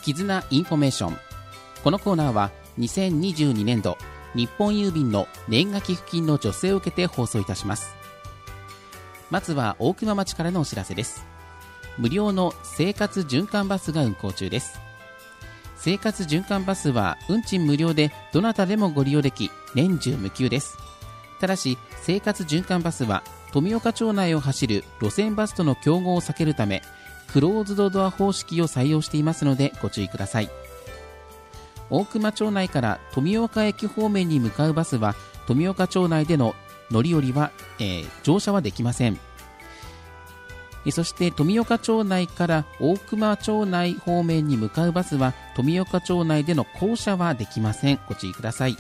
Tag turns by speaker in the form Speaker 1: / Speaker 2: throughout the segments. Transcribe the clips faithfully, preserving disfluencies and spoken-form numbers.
Speaker 1: 絆インフォメーション。このコーナーはにせんにじゅうにねんど日本郵便の年賀寄付金の助成を受けて放送いたします。まずは大熊町からのお知らせです。無料の生活循環バスが運行中です。生活循環バスは運賃無料でどなたでもご利用でき、年中無休です。ただし生活循環バスは富岡町内を走る路線バスとの競合を避けるためクローズドドア方式を採用していますのでご注意ください。大熊町内から富岡駅方面に向かうバスは富岡町内での乗り降りは、えー、乗車はできません。そして富岡町内から大熊町内方面に向かうバスは富岡町内での降車はできません。ご注意ください。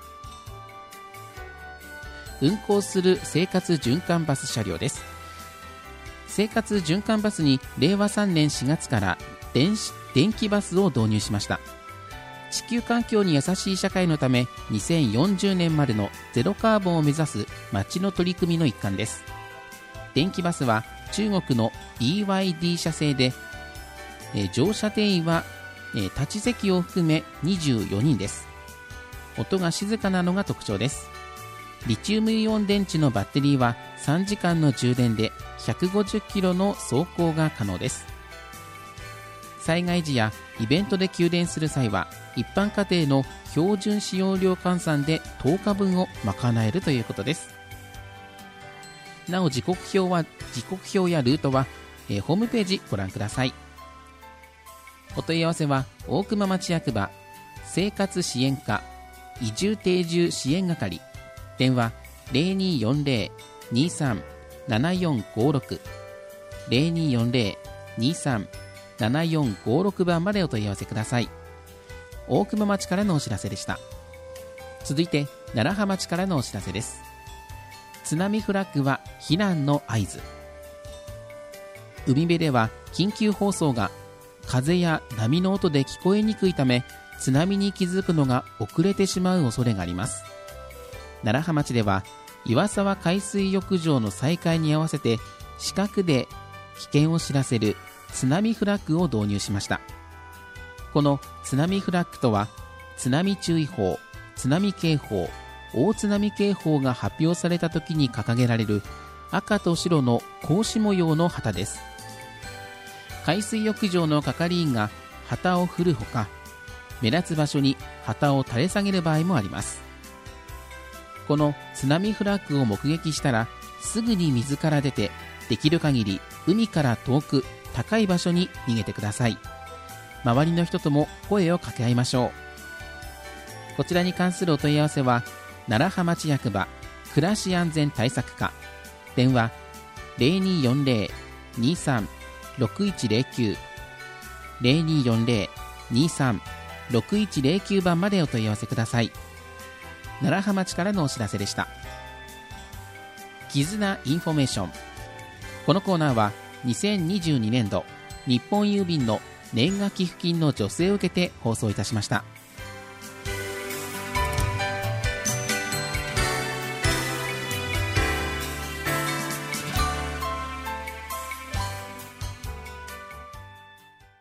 Speaker 1: 運行する生活循環バス車両です。生活循環バスにれいわさんねんしがつから電子、電気バスを導入しました。地球環境に優しい社会のためにせんよんじゅうねんまでのゼロカーボンを目指す町の取り組みの一環です。電気バスは中国の ビーワイディー 社製で、えー、乗車定員は、えー、立ち席を含めにじゅうよにんです。音が静かなのが特徴です。リチウムイオン電池のバッテリーはさんじかんの充電でひゃくごじゅっキロの走行が可能です。災害時やイベントで給電する際は一般家庭の標準使用量換算でとおかぶんを賄えるということです。なお時刻表は時刻表やルートは、えー、ホームページご覧ください。お問い合わせは大熊町役場生活支援課移住定住支援係、電話 ゼロにーよんゼロ にーさん ななよんごろく ゼロにーよんゼロ にーさん ななよんごろく 番までお問い合わせください。大熊町からのお知らせでした。続いて楢葉町からのお知らせです。津波フラッグは避難の合図。海辺では緊急放送が風や波の音で聞こえにくいため津波に気づくのが遅れてしまう恐れがあります。楢葉町では岩沢海水浴場の再開に合わせて視覚で危険を知らせる津波フラッグを導入しました。この津波フラッグとは津波注意報、津波警報、大津波警報が発表された時に掲げられる赤と白の格子模様の旗です。海水浴場の係員が旗を振るほか、目立つ場所に旗を垂れ下げる場合もあります。この津波フラッグを目撃したらすぐに水から出て、できる限り海から遠く高い場所に逃げてください。周りの人とも声を掛け合いましょう。こちらに関するお問い合わせは楢葉町役場暮らし安全対策課、電話 ゼロにーよんゼロ にーさん ろくいちゼロきゅう ゼロにーよんゼロ にーさん ろくいちゼロきゅう 番までお問い合わせください。楢葉町からのお知らせでした。絆インフォメーション。このコーナーはにせんにじゅうにねんど日本郵便の年賀寄付金の助成を受けて放送いたしました。